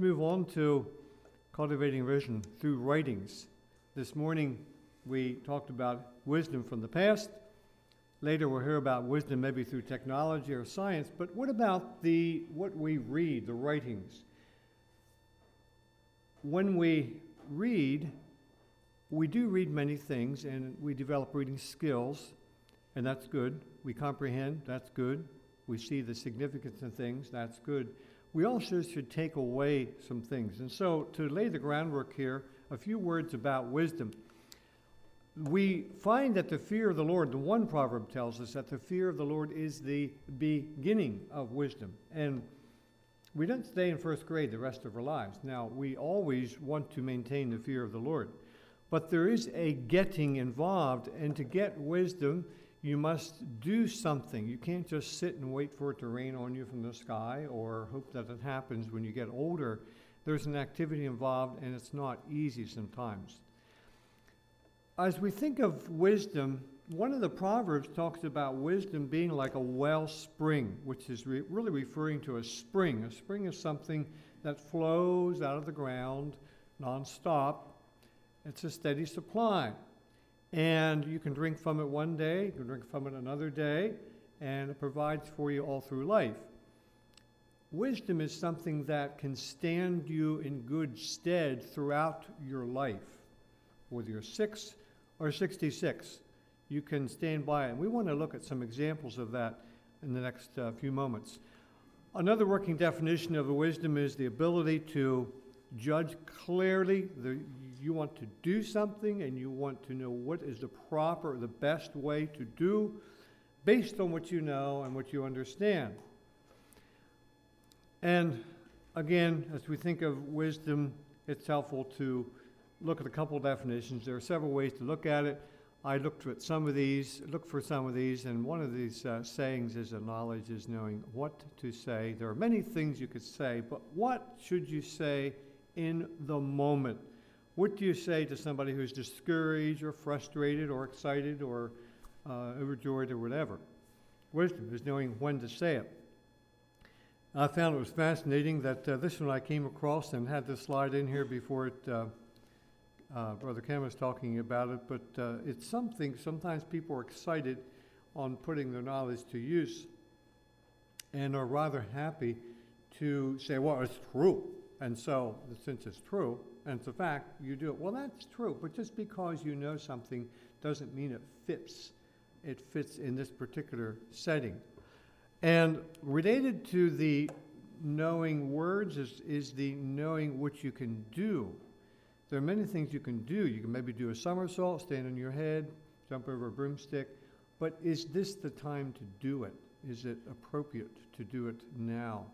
move on to cultivating vision through writings. This morning we talked about wisdom from the past. Later we'll hear about wisdom maybe through technology or science, but what about what we read, the writings? When we read, we do read many things and we develop reading skills, and that's good. We comprehend, that's good. We see the significance of things, that's good. We also should take away some things. And so to lay the groundwork here, a few words about wisdom. We find that the fear of the Lord, the one proverb tells us that the fear of the Lord is the beginning of wisdom. And we don't stay in first grade the rest of our lives. Now, we always want to maintain the fear of the Lord. But there is a getting involved, and to get wisdom, you must do something. You can't just sit and wait for it to rain on you from the sky or hope that it happens when you get older. There's an activity involved, and it's not easy sometimes. As we think of wisdom, one of the Proverbs talks about wisdom being like a wellspring, which is really referring to a spring. A spring is something that flows out of the ground nonstop. It's a steady supply. And you can drink from it one day, you can drink from it another day, and it provides for you all through life. Wisdom is something that can stand you in good stead throughout your life. Whether you're 6 or 66, you can stand by it. And we want to look at some examples of that in the next few moments. Another working definition of wisdom is the ability to judge clearly. You want to do something and you want to know what is the proper, the best way to do based on what you know and what you understand. And again, as we think of wisdom, it's helpful to look at a couple of definitions. There are several ways to look at it. I looked for some of these, and one of these sayings is that knowledge is knowing what to say. There are many things you could say, but what should you say in the moment? What do you say to somebody who's discouraged or frustrated or excited or overjoyed or whatever? Wisdom is knowing when to say it. I found it was fascinating that this one I came across and had this slide in here before it. Brother Ken was talking about it, but it's something, sometimes people are excited on putting their knowledge to use and are rather happy to say, well, it's true. And so, since it's true, and it's a fact, you do it. Well, that's true, but just because you know something doesn't mean it fits. It fits in this particular setting. And related to the knowing words is the knowing what you can do. There are many things you can do. You can maybe do a somersault, stand on your head, jump over a broomstick, but is this the time to do it? Is it appropriate to do it now?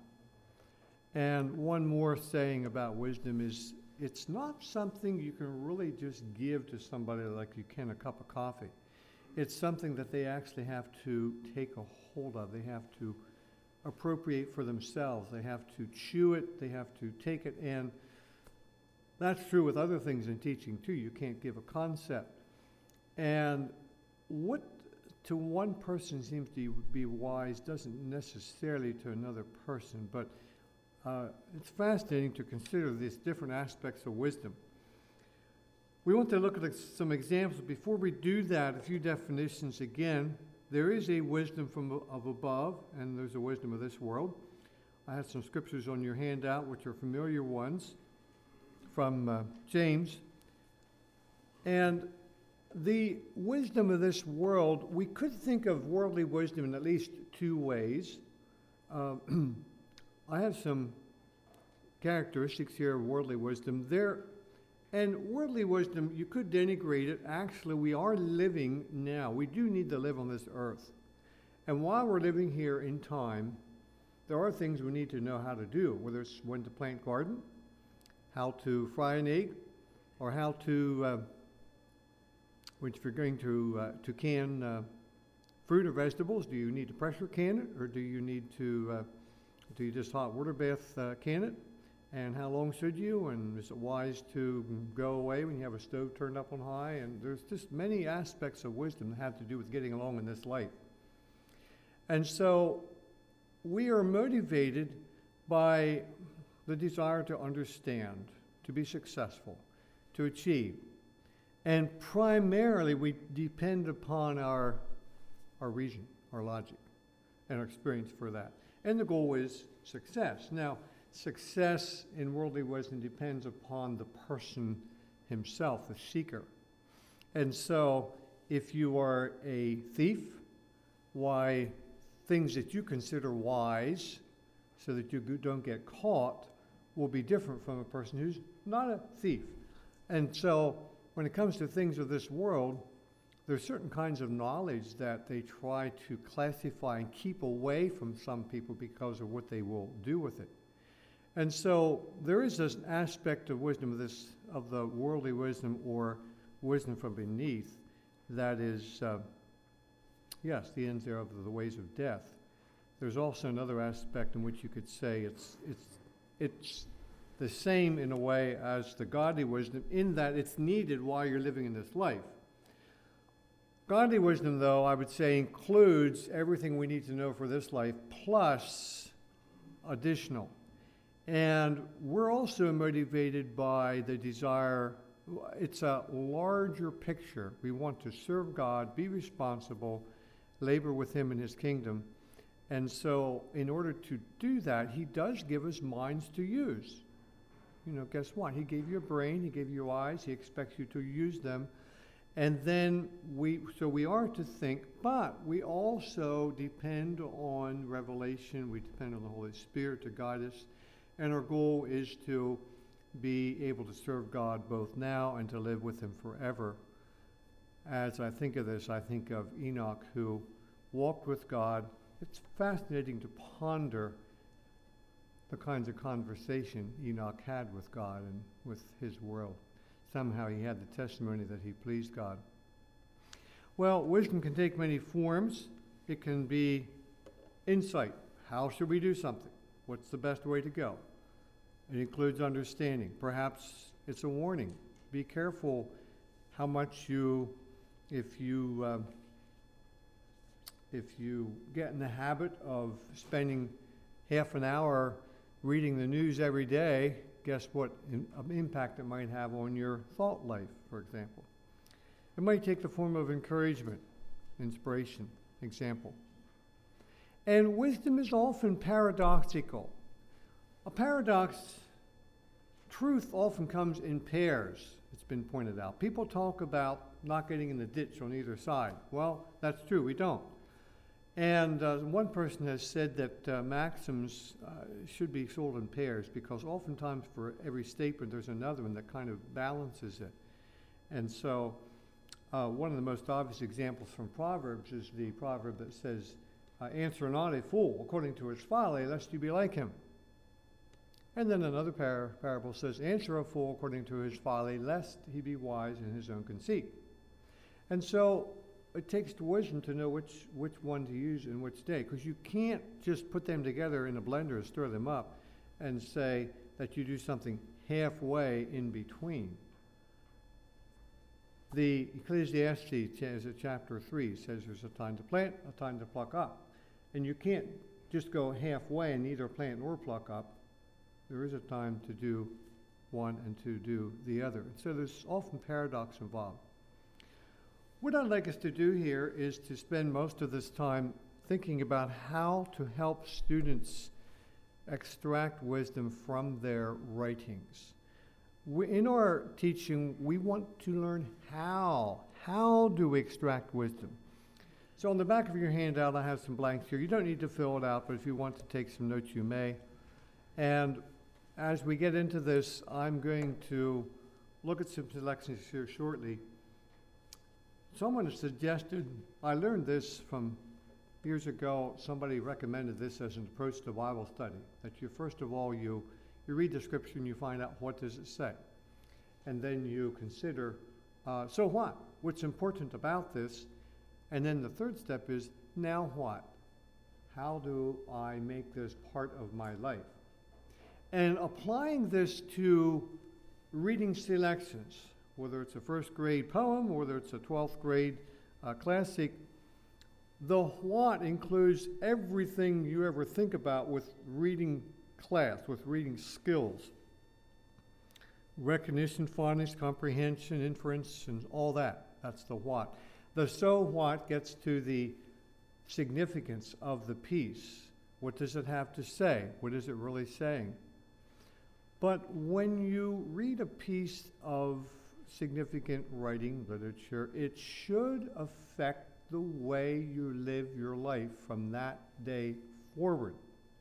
And one more saying about wisdom is it's not something you can really just give to somebody like you can a cup of coffee. It's something that they actually have to take a hold of. They have to appropriate for themselves. They have to chew it. They have to take it. And that's true with other things in teaching too. You can't give a concept. And what to one person seems to be wise doesn't necessarily to another person, but it's fascinating to consider these different aspects of wisdom. We want to look at some examples. Before we do that, a few definitions again. There is a wisdom from of above, and there's a wisdom of this world. I have some scriptures on your handout, which are familiar ones from James. And the wisdom of this world, we could think of worldly wisdom in at least two ways. I have some characteristics here of worldly wisdom. And worldly wisdom, you could denigrate it. Actually, we are living now. We do need to live on this earth. And while we're living here in time, there are things we need to know how to do, whether it's when to plant garden, how to fry an egg, or how to, if you're going to can fruit or vegetables, do you need to pressure can it, or do you need to do you just hot water bath can it? And how long should you? And is it wise to go away when you have a stove turned up on high? And there's just many aspects of wisdom that have to do with getting along in this life. And so we are motivated by the desire to understand, to be successful, to achieve. And primarily we depend upon our reason, our logic, and our experience for that. And the goal is success. Now, success in worldly wisdom depends upon the person himself, the seeker. And so, if you are a thief, why things that you consider wise so that you don't get caught will be different from a person who's not a thief. And so, when it comes to things of this world, there's certain kinds of knowledge that they try to classify and keep away from some people because of what they will do with it. And so there is this aspect of wisdom, of the worldly wisdom or wisdom from beneath, that is, yes, the ends thereof are the ways of death. There's also another aspect in which you could say it's the same in a way as the godly wisdom, in that it's needed while you're living in this life. Godly wisdom, though, I would say includes everything we need to know for this life, plus additional. And we're also motivated by the desire, it's a larger picture. We want to serve God, be responsible, labor with Him in His kingdom. And so in order to do that, He does give us minds to use. You know, guess what? He gave you a brain, He gave you eyes, He expects you to use them. And then we are to think, but we also depend on revelation, we depend on the Holy Spirit to guide us. And our goal is to be able to serve God both now and to live with Him forever. As I think of this, I think of Enoch, who walked with God. It's fascinating to ponder the kinds of conversation Enoch had with God and with His world. Somehow he had the testimony that he pleased God. Well, wisdom can take many forms. It can be insight. How should we do something? What's the best way to go? It includes understanding. Perhaps it's a warning. Be careful how much if you get in the habit of spending half an hour reading the news every day, guess what impact it might have on your thought life, for example. It might take the form of encouragement, inspiration, example. And wisdom is often paradoxical. A paradox, truth often comes in pairs, it's been pointed out. People talk about not getting in the ditch on either side. Well, that's true, we don't. And one person has said that maxims should be sold in pairs because oftentimes for every statement there's another one that kind of balances it. And so one of the most obvious examples from Proverbs is the proverb that says, answer not a fool according to his folly, lest you be like him. And then another parable says, answer a fool according to his folly, lest he be wise in his own conceit. And so it takes wisdom to know which one to use in which day, because you can't just put them together in a blender and stir them up and say that you do something halfway in between. The Ecclesiastes chapter 3 says there's a time to plant, a time to pluck up. And you can't just go halfway and neither plant nor pluck up. There is a time to do one and to do the other. And so there's often paradox involved. What I'd like us to do here is to spend most of this time thinking about how to help students extract wisdom from their writings. In our teaching, we want to learn how. How do we extract wisdom? So on the back of your handout, I have some blanks here. You don't need to fill it out, but if you want to take some notes, you may. And as we get into this, I'm going to look at some selections here shortly. Someone has suggested, I learned this from years ago, somebody recommended this as an approach to Bible study, that you first of all, you read the scripture and you find out what does it say. And then you consider, so what? What's important about this? And then the third step is, now what? How do I make this part of my life? And applying this to reading selections, whether it's a first grade poem, whether it's a 12th grade classic, the what includes everything you ever think about with reading class, with reading skills, recognition, fondness, comprehension, inference, and all that. That's the what. The so what gets to the significance of the piece. What does it have to say? What is it really saying? But when you read a piece of significant writing, literature, it should affect the way you live your life from that day forward.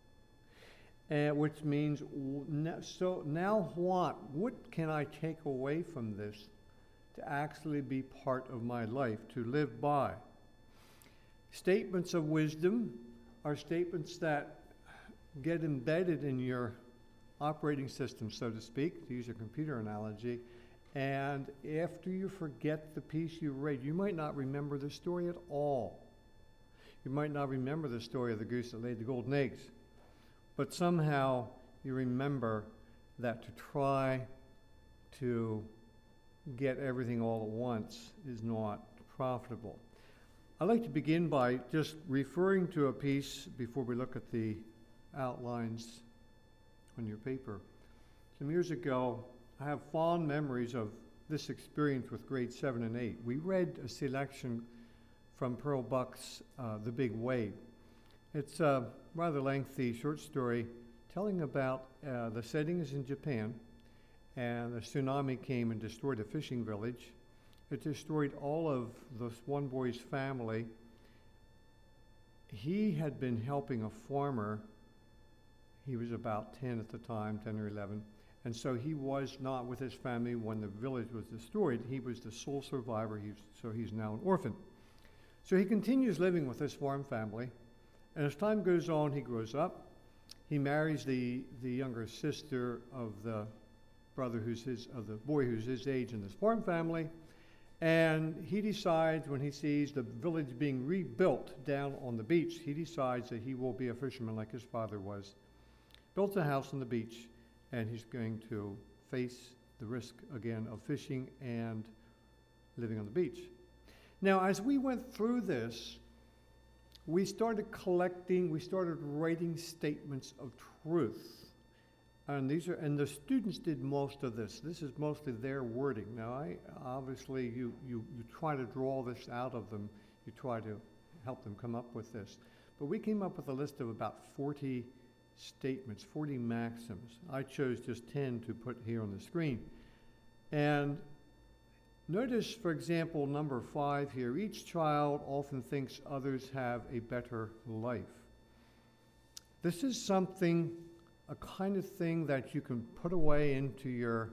Which means, so now what? What can I take away from this to actually be part of my life, to live by? Statements of wisdom are statements that get embedded in your operating system, so to speak, to use a computer analogy. And after you forget the piece you read, you might not remember the story at all. You might not remember the story of the goose that laid the golden eggs. But somehow you remember that to try to get everything all at once is not profitable. I'd like to begin by just referring to a piece before we look at the outlines on your paper. Some years ago, I have fond memories of this experience with grade 7 and 8. We read a selection from Pearl Buck's The Big Wave. It's a rather lengthy short story telling about the settings in Japan, and the tsunami came and destroyed a fishing village. It destroyed all of this one boy's family. He had been helping a farmer. He was about 10 at the time, 10 or 11. And so he was not with his family when the village was destroyed. He was the sole survivor, so he's now an orphan. So he continues living with this farm family. And as time goes on, he grows up. He marries the younger sister of the brother of the boy who's his age in this farm family. And he decides, when he sees the village being rebuilt down on the beach, he decides that he will be a fisherman like his father was. Built a house on the beach, and he's going to face the risk again of fishing and living on the beach. Now, as we went through this, we started writing statements of truth. And the students did most of this. This is mostly their wording. Now, obviously, you try to draw this out of them. You try to help them come up with this. But we came up with a list of about 40 statements, 40 maxims. I chose just 10 to put here on the screen. And notice, for example, number 5 here. Each child often thinks others have a better life. This is something, a kind of thing that you can put away into your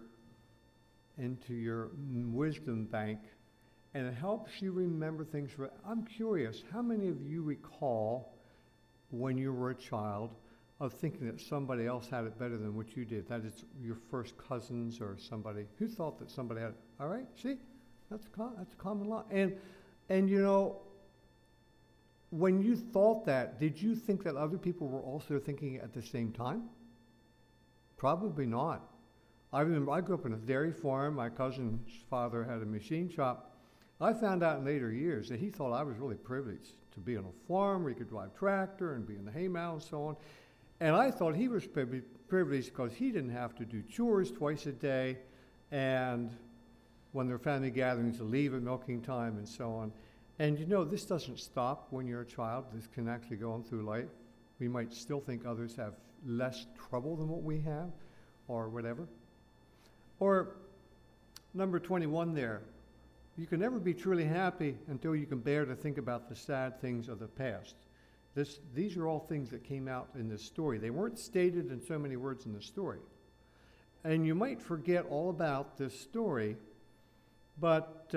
wisdom bank, and it helps you remember things. I'm curious, how many of you recall when you were a child of thinking that somebody else had it better than what you did? That is your first cousins or somebody who thought that somebody had it. All right, see, that's a common law. And you know, when you thought that, did you think that other people were also thinking it at the same time? Probably not. I remember I grew up in a dairy farm. My cousin's father had a machine shop. I found out in later years that he thought I was really privileged to be on a farm where he could drive tractor and be in the hay mow and so on. And I thought he was privileged because he didn't have to do chores twice a day, and when there were family gatherings, to leave at milking time and so on. And you know, this doesn't stop when you're a child. This can actually go on through life. We might still think others have less trouble than what we have, or whatever. Or number 21 there. You can never be truly happy until you can bear to think about the sad things of the past. These are all things that came out in this story. They weren't stated in so many words in the story. And you might forget all about this story, but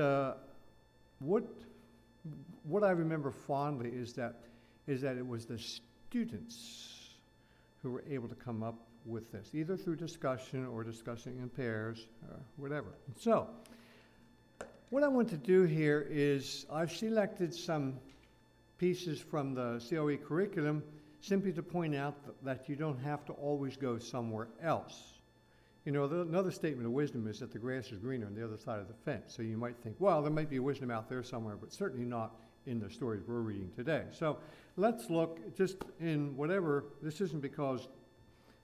what I remember fondly is that it was the students who were able to come up with this, either through discussion or discussing in pairs or whatever. And so, what I want to do here is I've selected some pieces from the COE curriculum simply to point out that you don't have to always go somewhere else. You know, another statement of wisdom is that the grass is greener on the other side of the fence. So you might think, well, there might be a wisdom out there somewhere, but certainly not in the stories we're reading today. So let's look just in whatever. This isn't because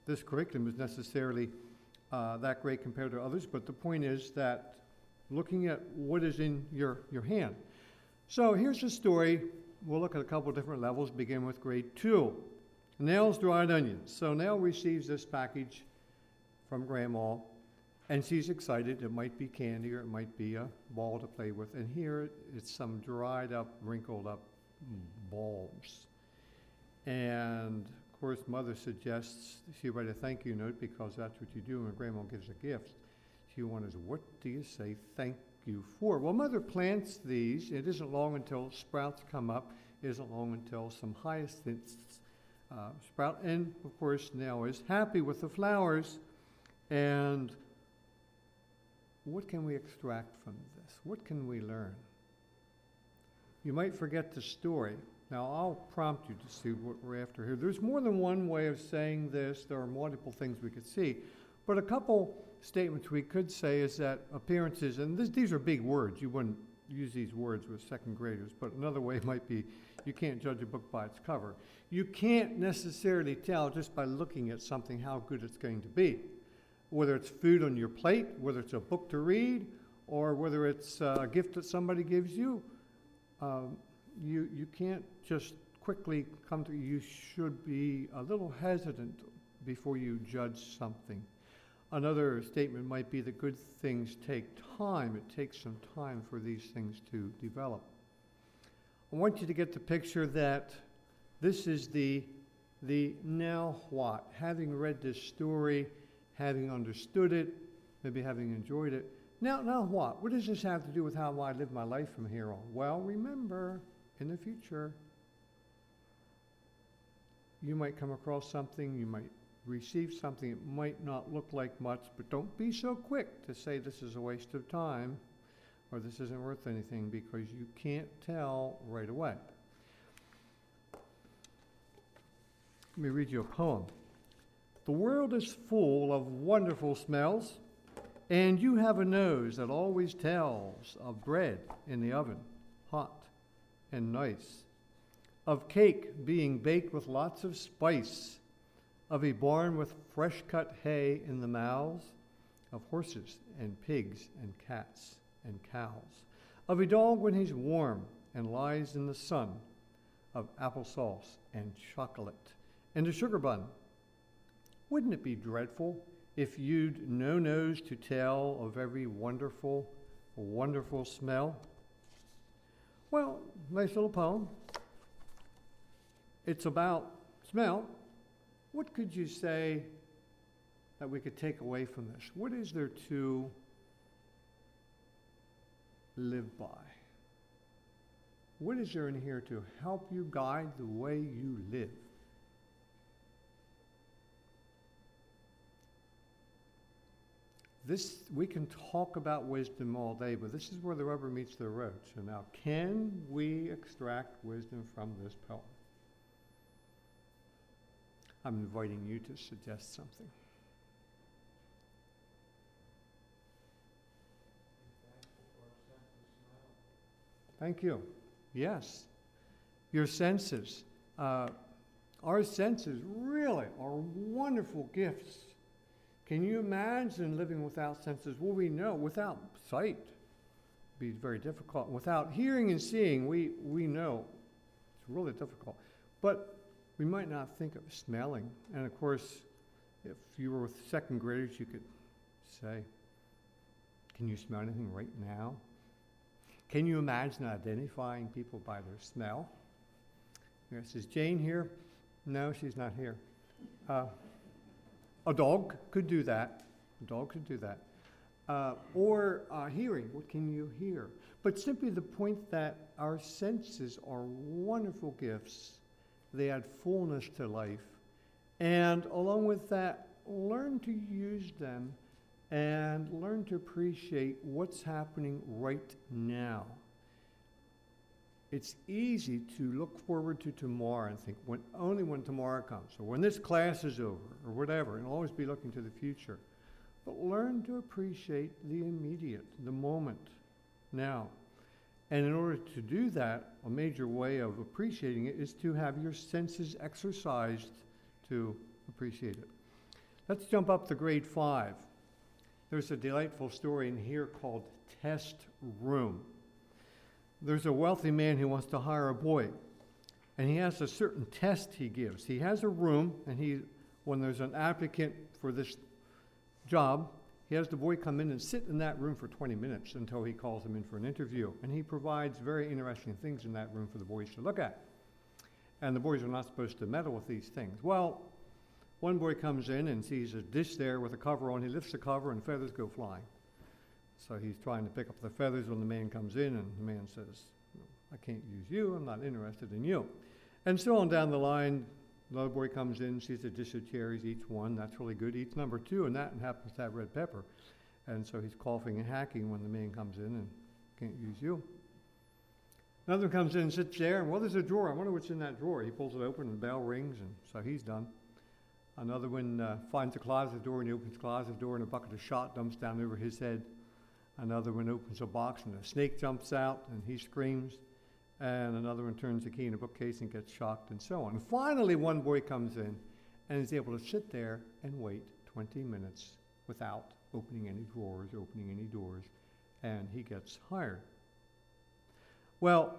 this curriculum is necessarily that great compared to others, but the point is that looking at what is in your hand. So here's a story. We'll look at a couple different levels, begin with grade 2. Nell's dried onions. So Nell receives this package from Grandma, and she's excited. It might be candy or it might be a ball to play with. And here it's some dried up, wrinkled up balls. And of course, Mother suggests she write a thank you note because that's what you do when Grandma gives a gift. She wonders, what do you say thank you for? Well, Mother plants these. It isn't long until sprouts come up. It isn't long until some hyacinths sprout. And of course, Nell is happy with the flowers. And what can we extract from this? What can we learn? You might forget the story. Now, I'll prompt you to see what we're after here. There's more than one way of saying this. There are multiple things we could see. But a couple statements we could say is that appearances, and these are big words. You wouldn't use these words with second graders. But another way might be you can't judge a book by its cover. You can't necessarily tell just by looking at something how good it's going to be. Whether it's food on your plate, whether it's a book to read, or whether it's a gift that somebody gives you, you can't just quickly come to, you should be a little hesitant before you judge something. Another statement might be that good things take time. It takes some time for these things to develop. I want you to get the picture that this is the now what. Having read this story, having understood it, maybe having enjoyed it. Now what? What does this have to do with how I live my life from here on? Well, remember, in the future, you might come across something, you might receive something, it might not look like much, but don't be so quick to say this is a waste of time or this isn't worth anything, because you can't tell right away. Let me read you a poem. The world is full of wonderful smells, and you have a nose that always tells of bread in the oven, hot and nice, of cake being baked with lots of spice, of a barn with fresh-cut hay in the mouths, of horses and pigs and cats and cows, of a dog when he's warm and lies in the sun, of applesauce and chocolate and a sugar bun. Wouldn't it be dreadful if you'd no nose to tell of every wonderful, wonderful smell? Well, nice little poem. It's about smell. What could you say that we could take away from this? What is there to live by? What is there in here to help you guide the way you live? We can talk about wisdom all day, but this is where the rubber meets the road. So now, can we extract wisdom from this poem? I'm inviting you to suggest something. Thank you. Yes. Your senses. Our senses really are wonderful gifts. Can you imagine living without senses? Well, we know without sight it'd be very difficult. Without hearing and seeing, we know it's really difficult. But we might not think of smelling. And of course, if you were with second graders, you could say, can you smell anything right now? Can you imagine identifying people by their smell? Yes, is Jane here? No, she's not here. A dog could do that. A dog could do that. Or hearing. What can you hear? But simply the point that our senses are wonderful gifts. They add fullness to life. And along with that, learn to use them and learn to appreciate what's happening right now. It's easy to look forward to tomorrow and think only when tomorrow comes, or when this class is over, or whatever, and always be looking to the future. But learn to appreciate the immediate, the moment, now. And in order to do that, a major way of appreciating it is to have your senses exercised to appreciate it. Let's jump up to grade 5. There's a delightful story in here called Test Room. There's a wealthy man who wants to hire a boy, and he has a certain test he gives. He has a room, and when there's an applicant for this job, he has the boy come in and sit in that room for 20 minutes until he calls him in for an interview. And he provides very interesting things in that room for the boys to look at. And the boys are not supposed to meddle with these things. Well, one boy comes in and sees a dish there with a cover on. He lifts the cover and feathers go flying. So he's trying to pick up the feathers when the man comes in, and the man says, I can't use you, I'm not interested in you. And so on down the line, another boy comes in, sees a dish of cherries, eats one, that's really good, eats number 2, and that happens to have red pepper. And so he's coughing and hacking when the man comes in and can't use you. Another one comes in and sits there, and well, there's a drawer. I wonder what's in that drawer. He pulls it open, and the bell rings, and so he's done. Another one finds a closet door, and he opens the closet door, and a bucket of shot dumps down over his head. Another one opens a box, and a snake jumps out, and he screams. And another one turns the key in a bookcase and gets shocked, and so on. And finally, one boy comes in and is able to sit there and wait 20 minutes without opening any drawers, opening any doors, and he gets hired. Well,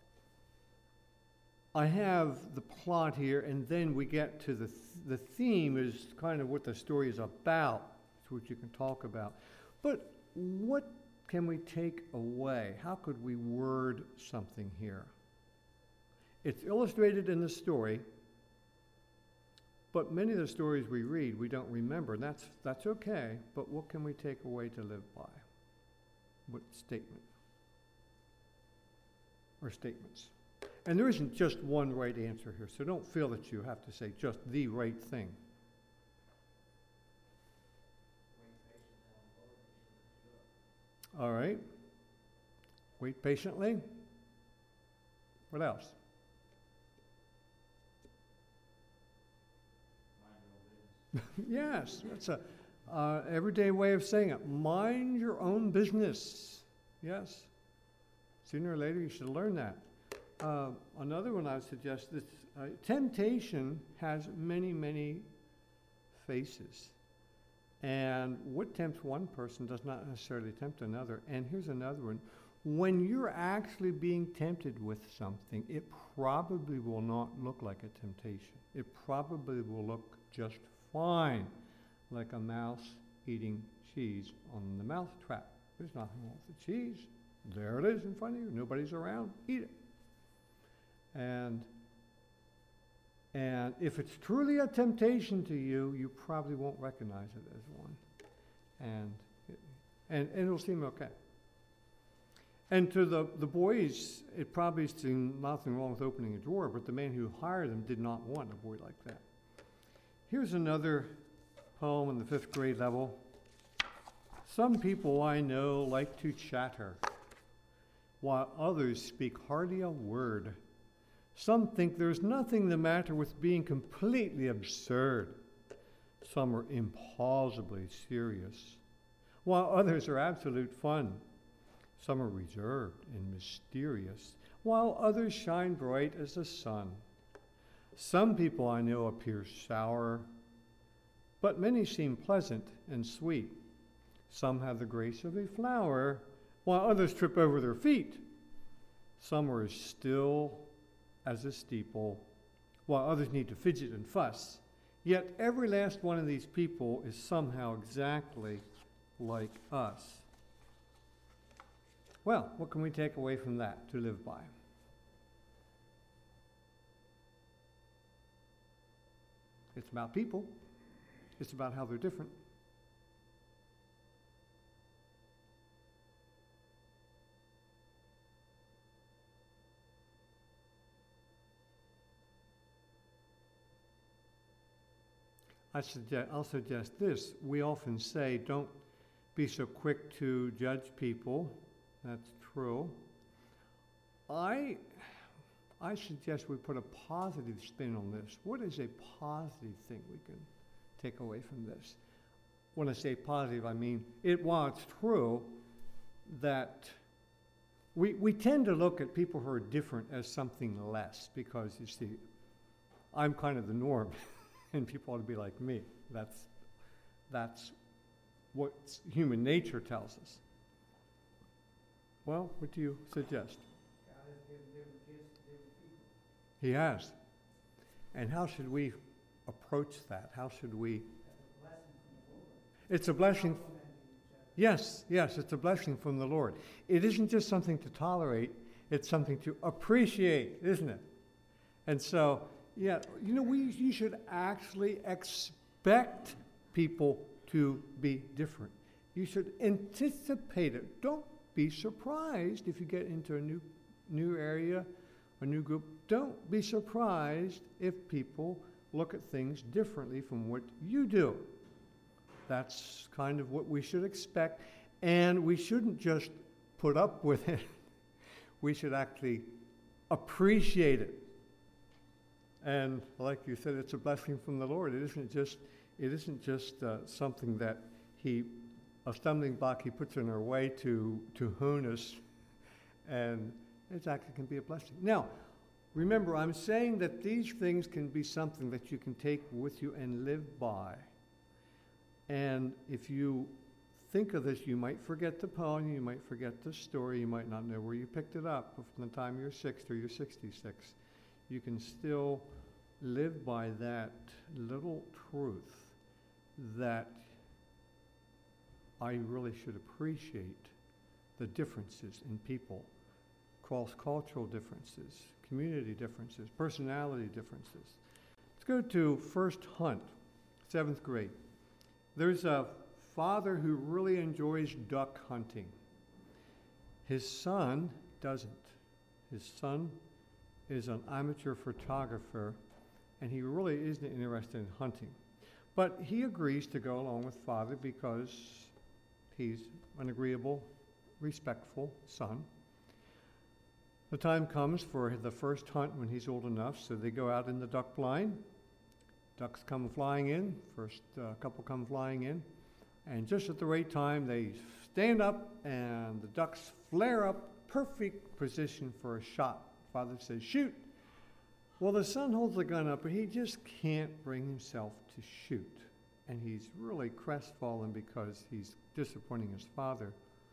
I have the plot here, and then we get to the theme is kind of what the story is about. It's what you can talk about. But what can we take away? How could we word something here? It's illustrated in the story, but many of the stories we read we don't remember. That's okay, but what can we take away to live by? What statement? Or statements? And there isn't just one right answer here, so don't feel that you have to say just the right thing. All right. Wait patiently. What else? Yes, that's a everyday way of saying it. Mind your own business. Yes. Sooner or later you should learn that. Another one I would suggest is temptation has many, many faces. And what tempts one person does not necessarily tempt another. And here's another one. When you're actually being tempted with something, it probably will not look like a temptation. It probably will look just fine, like a mouse eating cheese on the mouse trap. There's nothing wrong with the cheese. There it is in front of you. Nobody's around. Eat it. And if it's truly a temptation to you, you probably won't recognize it as one. And it'll seem okay. And to the boys, it probably seemed nothing wrong with opening a drawer, but the man who hired them did not want a boy like that. Here's another poem in the 5th grade level. Some people I know like to chatter, while others speak hardly a word. Some think there's nothing the matter with being completely absurd. Some are implausibly serious, while others are absolute fun. Some are reserved and mysterious, while others shine bright as the sun. Some people I know appear sour, but many seem pleasant and sweet. Some have the grace of a flower, while others trip over their feet. Some are as still as a steeple, while others need to fidget and fuss. Yet every last one of these people is somehow exactly like us. Well, what can we take away from that to live by? It's about people. It's about how they're different. I'll suggest this. We often say, don't be so quick to judge people. That's true. I suggest we put a positive spin on this. What is a positive thing we can take away from this? When I say positive, I mean, while it's true that we tend to look at people who are different as something less, because, you see, I'm kind of the norm. And people ought to be like me. That's That's what human nature tells us. Well, what do you suggest? God has given different gifts to different people. He has. And how should we approach that? How should we? That's a blessing from the Lord. It's a blessing. Complementing each other. Yes, it's a blessing from the Lord. It isn't just something to tolerate, it's something to appreciate, isn't it? And so, yeah, you should actually expect people to be different. You should anticipate it. Don't be surprised if you get into a new area, a new group. Don't be surprised if people look at things differently from what you do. That's kind of what we should expect, and we shouldn't just put up with it. We should actually appreciate it. And like you said, it's a blessing from the Lord. It isn't just something that a stumbling block he puts in our way to hone us, and it actually can be a blessing. Now, remember, I'm saying that these things can be something that you can take with you and live by. And if you think of this, you might forget the poem, you might forget the story, you might not know where you picked it up from the time you're 6 or you're 66. You can still live by that little truth that I really should appreciate the differences in people, cross-cultural differences, community differences, personality differences. Let's go to First Hunt, 7th grade. There's a father who really enjoys duck hunting. His son doesn't. His son is an amateur photographer, and he really isn't interested in hunting. But he agrees to go along with father because he's an agreeable, respectful son. The time comes for the first hunt when he's old enough, so they go out in the duck blind. Ducks come flying in, first couple come flying in, and just at the right time they stand up and the ducks flare up, perfect position for a shot. Father says, shoot. Well, the son holds the gun up, but he just can't bring himself to shoot. And he's really crestfallen because he's disappointing his father.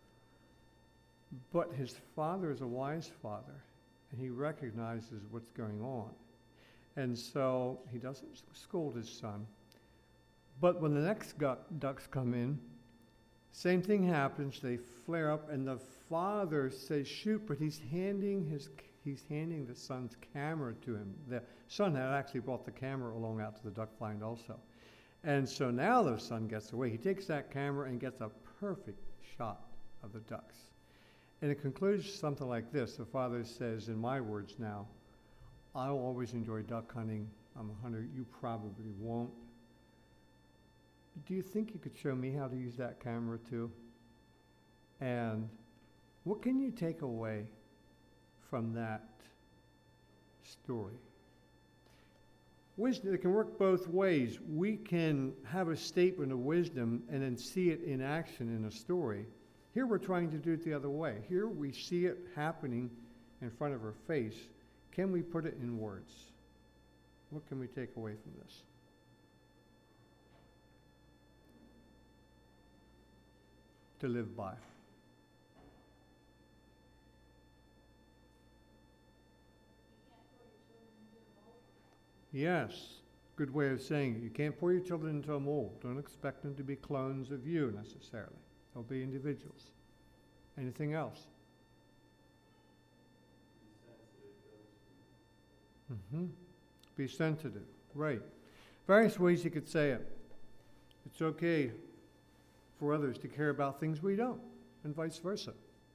But his father is a wise father, and he recognizes what's going on. And so he doesn't scold his son. But when the next ducks come in, same thing happens. They flare up, and the father says, shoot, but he's handing the son's camera to him. The son had actually brought the camera along out to the duck blind also. And so now the son gets away. He takes that camera and gets a perfect shot of the ducks. And it concludes something like this. The father says, in my words now, I'll always enjoy duck hunting. I'm a hunter. You probably won't. Do you think you could show me how to use that camera too? And what can you take away from that story? Wisdom, it can work both ways. We can have a statement of wisdom and then see it in action in a story. Here we're trying to do it the other way. Here we see it happening in front of our face. Can we put it in words? What can we take away from this? To live by. Yes, good way of saying it. You can't pour your children into a mold. Don't expect them to be clones of you necessarily. They'll be individuals. Anything else? Be sensitive, right. Various ways you could say it. It's okay for others to care about things we don't, and vice versa.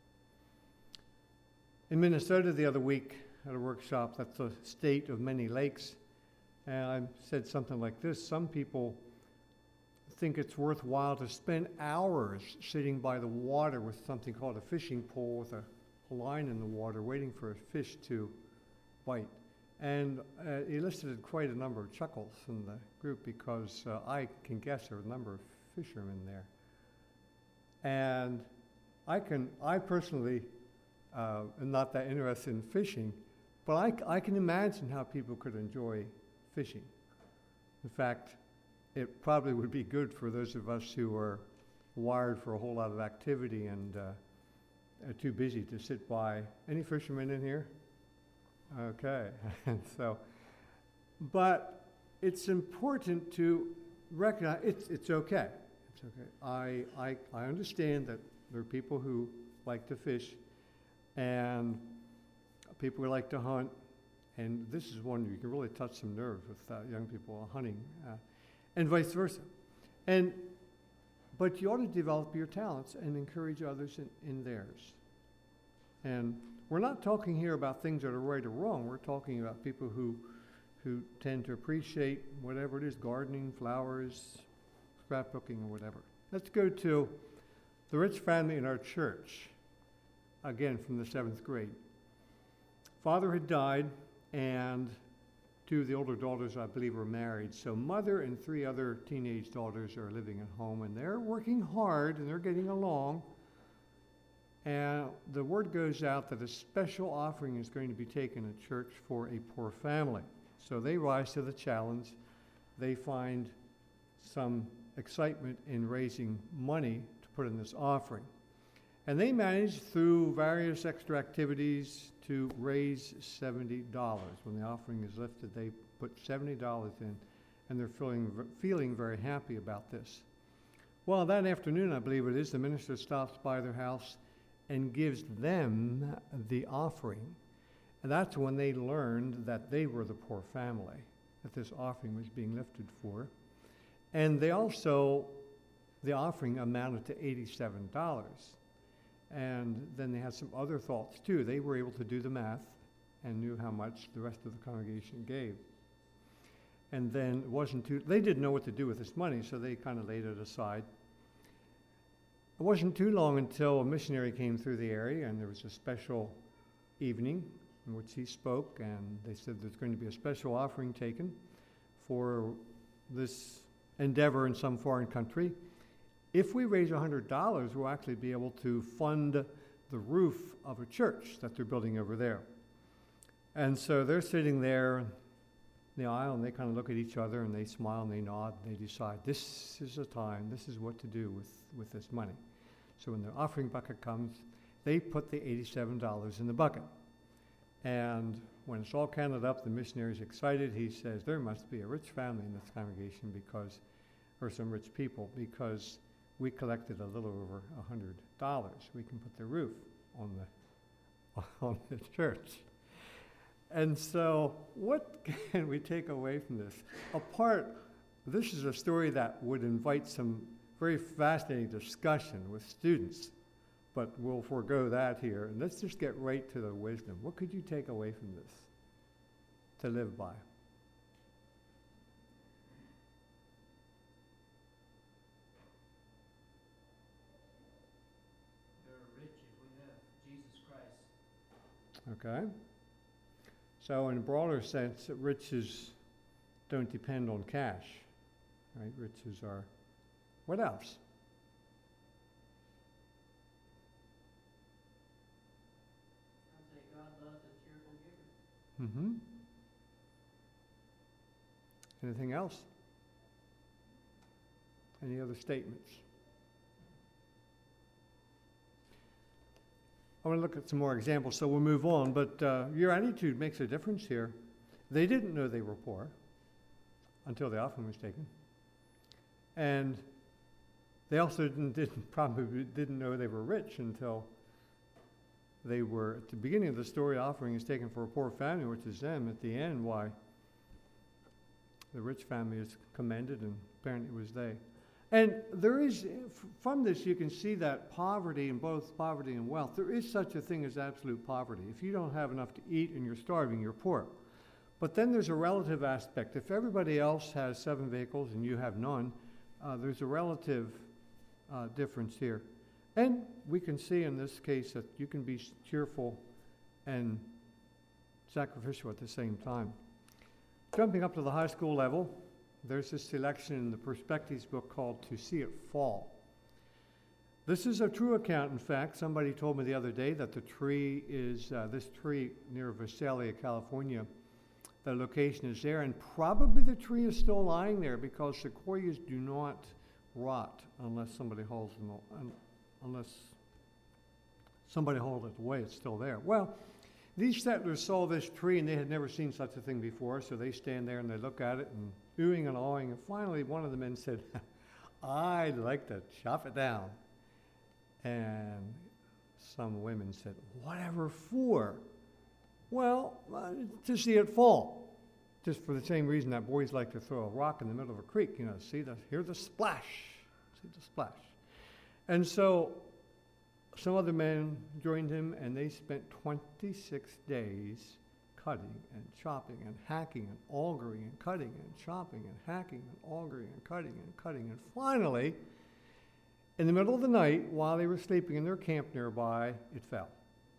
In Minnesota the other week at a workshop, that's the state of many lakes, and I said something like this: some people think it's worthwhile to spend hours sitting by the water with something called a fishing pole with a line in the water waiting for a fish to bite. And it elicited quite a number of chuckles in the group because I can guess there are a number of fishermen there. And I personally am not that interested in fishing, but I can imagine how people could enjoy fishing. In fact, it probably would be good for those of us who are wired for a whole lot of activity and are too busy to sit by. Any fishermen in here? Okay. And so, but it's important to recognize it's okay. It's okay. I understand that there are people who like to fish and people who like to hunt, and this is one you can really touch some nerves with young people hunting, and vice versa. But you ought to develop your talents and encourage others in theirs. And we're not talking here about things that are right or wrong. We're talking about people who tend to appreciate whatever it is, gardening, flowers, scrapbooking, or whatever. Let's go to the rich family in our church, again from the 7th grade. Father had died, and 2 of the older daughters, I believe, were married. So mother and 3 other teenage daughters are living at home, and they're working hard, and they're getting along. And the word goes out that a special offering is going to be taken at church for a poor family. So they rise to the challenge. They find some excitement in raising money to put in this offering. And they manage through various extra activities to raise $70. When the offering is lifted, they put $70 in, and they're feeling very happy about this. Well, that afternoon, I believe it is, the minister stops by their house and gives them the offering. And that's when they learned that they were the poor family that this offering was being lifted for. And they also, the offering amounted to $87. And then they had some other thoughts too. They were able to do the math and knew how much the rest of the congregation gave. And then they didn't know what to do with this money, so they kind of laid it aside. It wasn't too long until a missionary came through the area, and there was a special evening in which he spoke, and they said there's going to be a special offering taken for this endeavor in some foreign country. If we raise $100, we'll actually be able to fund the roof of a church that they're building over there. And so they're sitting there in the aisle, and they kind of look at each other, and they smile, and they nod, and they decide, this is the time, this is what to do with this money. So when the offering bucket comes, they put the $87 in the bucket. And when it's all counted up, the missionary's excited. He says, there must be a rich family in this congregation or some rich people, because we collected a little over $100. We can put the roof on the church. And so what can we take away from this? This is a story that would invite some very fascinating discussion with students, but we'll forego that here. And let's just get right to the wisdom. What could you take away from this to live by? Rich if we have Jesus Christ. Okay. So in a broader sense, riches don't depend on cash, right? Riches are, what else? I'd say God loves a cheerful giver. Mm-hmm. Anything else? Any other statements? I want to look at some more examples, so we'll move on, but your attitude makes a difference here. They didn't know they were poor until the offering was taken. And they also probably didn't know they were rich until they were, at the beginning of the story, offering is taken for a poor family, which is them. At the end, why? The rich family is commended, and apparently it was they. And there is, from this, you can see that poverty, in both poverty and wealth, there is such a thing as absolute poverty. If you don't have enough to eat and you're starving, you're poor. But then there's a relative aspect. If everybody else has 7 vehicles and you have none, there's a relative difference here. And we can see in this case that you can be cheerful and sacrificial at the same time. Jumping up to the high school level, there's this selection in the Perspectives book called To See It Fall. This is a true account, in fact. Somebody told me the other day that the tree is, this tree near Visalia, California, the location is there, and probably the tree is still lying there because sequoias do not rot unless somebody hauls them, unless somebody hauls it away, it's still there. Well, these settlers saw this tree and they had never seen such a thing before, so they stand there and they look at it and oohing and awing, and finally one of the men said, I'd like to chop it down. And some women said, whatever for? Well, to see it fall. Just for the same reason that boys like to throw a rock in the middle of a creek, hear the splash. See the splash. And so some other men joined him, and they spent 26 days cutting and chopping and hacking and augering and cutting and chopping and hacking and augering and cutting and cutting. And finally, in the middle of the night, while they were sleeping in their camp nearby, it fell.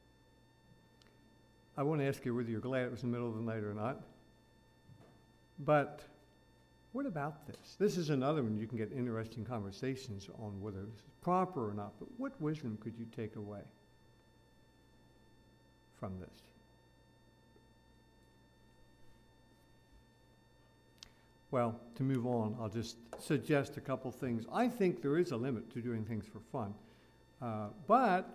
I won't ask you whether you're glad it was in the middle of the night or not. But what about this? This is another one you can get interesting conversations on whether this is proper or not. But what wisdom could you take away from this? Well, to move on, I'll just suggest a couple things. I think there is a limit to doing things for fun. But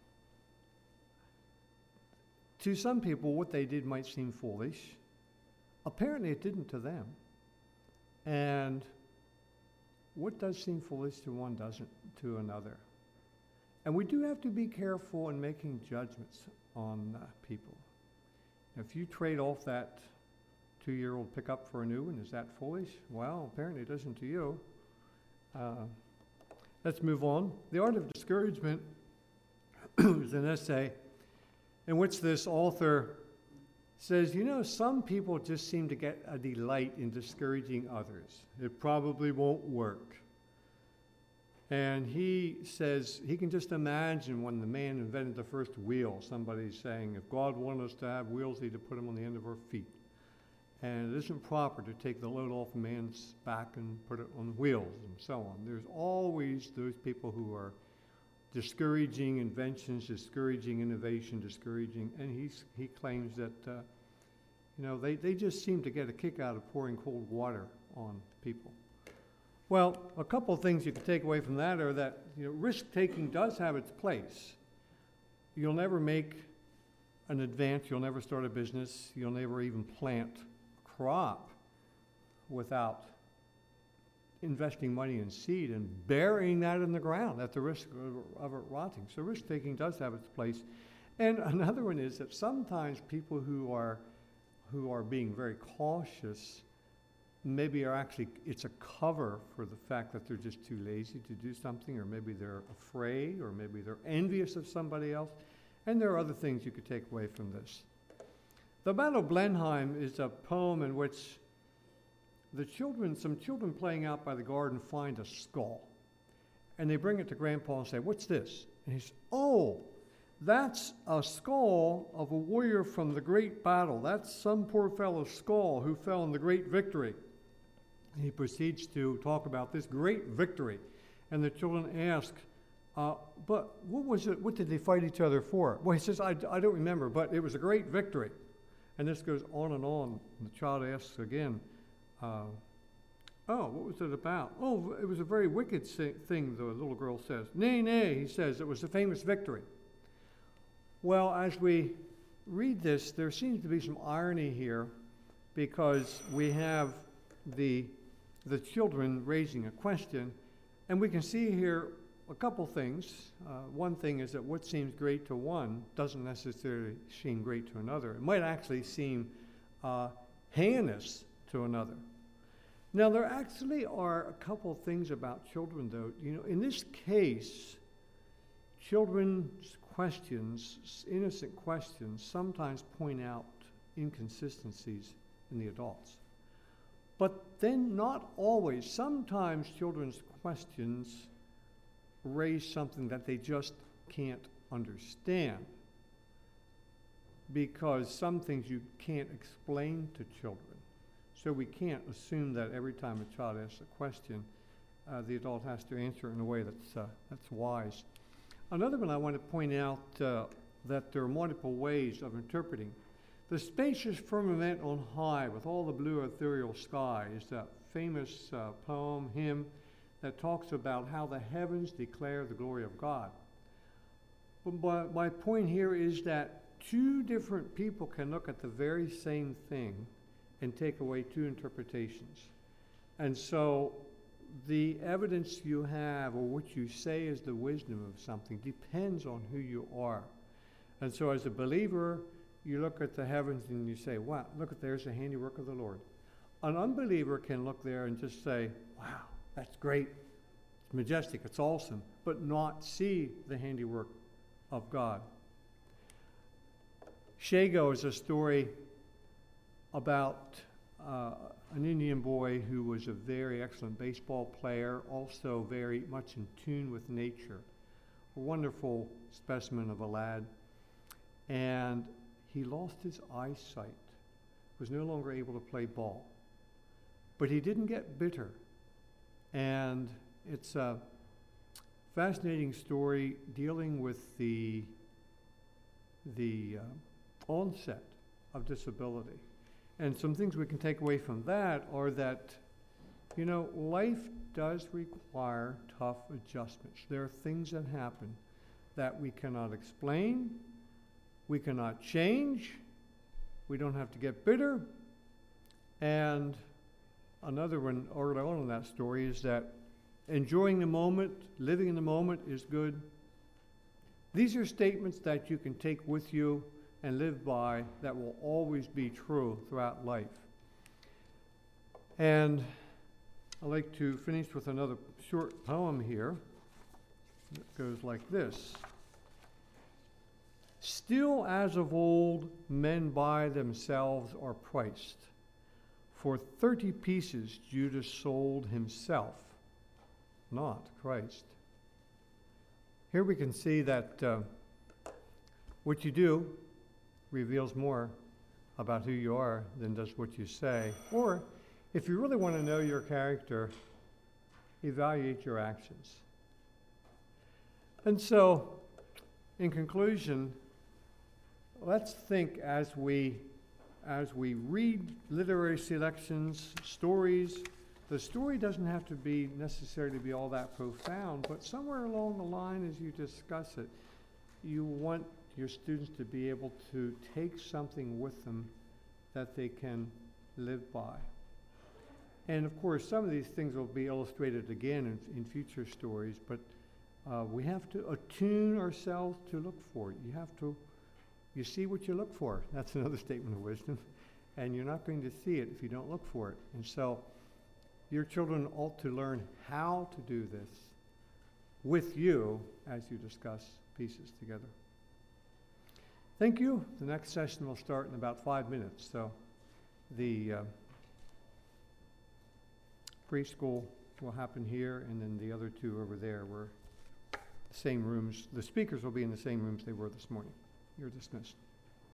to some people, what they did might seem foolish. Apparently, it didn't to them. And what does seem foolish to one doesn't to another. And we do have to be careful in making judgments on people. If you trade off that 2-year-old pickup for a new one, is that foolish? Well, apparently it isn't to you. Let's move on. The Art of Discouragement is an essay in which this author says, some people just seem to get a delight in discouraging others. It probably won't work. And he says he can just imagine when the man invented the first wheel, somebody saying, if God wanted us to have wheels, he'd have put them on the end of our feet. And it isn't proper to take the load off a man's back and put it on wheels and so on. There's always those people who are discouraging inventions, discouraging innovation, and he claims that they just seem to get a kick out of pouring cold water on people. Well, a couple of things you can take away from that are that risk-taking does have its place. You'll never make an advance, you'll never start a business, you'll never even plant a crop without investing money in seed and burying that in the ground at the risk of it rotting. So risk-taking does have its place. And another one is that sometimes people who are being very cautious maybe it's a cover for the fact that they're just too lazy to do something, or maybe they're afraid, or maybe they're envious of somebody else. And there are other things you could take away from this. The Battle of Blenheim is a poem in which some children playing out by the garden find a skull. And they bring it to Grandpa and say, what's this? And he says, oh, that's a skull of a warrior from the great battle. That's some poor fellow's skull who fell in the great victory. He proceeds to talk about this great victory. And the children ask, but what was it? What did they fight each other for? Well, he says, I don't remember, but it was a great victory. And this goes on and on. And the child asks again, what was it about? Oh, it was a very wicked thing, the little girl says. Nay, nay, he says, it was a famous victory. Well, as we read this, there seems to be some irony here, because we have the children raising a question, and we can see here a couple things. One thing is that what seems great to one doesn't necessarily seem great to another. It might actually seem heinous to another. Now, there actually are a couple of things about children, though. In this case, children's questions, innocent questions, sometimes point out inconsistencies in the adults. But then not always. Sometimes children's questions raise something that they just can't understand, because some things you can't explain to children. So we can't assume that every time a child asks a question, the adult has to answer in a way that's wise. Another one I want to point out that there are multiple ways of interpreting. The spacious firmament on high with all the blue ethereal sky is that famous poem, hymn, that talks about how the heavens declare the glory of God. But my point here is that two different people can look at the very same thing and take away two interpretations. And so the evidence you have or what you say is the wisdom of something depends on who you are. And so as a believer, you look at the heavens and you say, wow, look, there's the handiwork of the Lord. An unbeliever can look there and just say, wow, that's great, it's majestic, it's awesome, but not see the handiwork of God. Shago is a story about an Indian boy who was a very excellent baseball player, also very much in tune with nature. A wonderful specimen of a lad. And he lost his eyesight, was no longer able to play ball. But he didn't get bitter. And it's a fascinating story dealing with the onset of disability. And some things we can take away from that are that, you know, life does require tough adjustments. There are things that happen that we cannot explain, we cannot change, we don't have to get bitter. And another one early on in that story is that enjoying the moment, living in the moment is good. These are statements that you can take with you and live by that will always be true throughout life. And I'd like to finish with another short poem here. It goes like this. Still as of old, men by themselves are priced. For 30 pieces Judas sold himself, not Christ. Here we can see that what you do reveals more about who you are than does what you say. Or, if you really want to know your character, evaluate your actions. And so, in conclusion, let's think as we read literary selections, stories. The story doesn't have to be necessarily be all that profound, but somewhere along the line as you discuss it, you want your students to be able to take something with them that they can live by. And of course, some of these things will be illustrated again in future stories, but we have to attune ourselves to look for it. You see what you look for. That's another statement of wisdom. And you're not going to see it if you don't look for it. And so your children ought to learn how to do this with you as you discuss pieces together. Thank you. The next session will start in about 5 minutes. So the preschool will happen here, and then the other two over there were the same rooms. The speakers will be in the same rooms they were this morning. You're dismissed.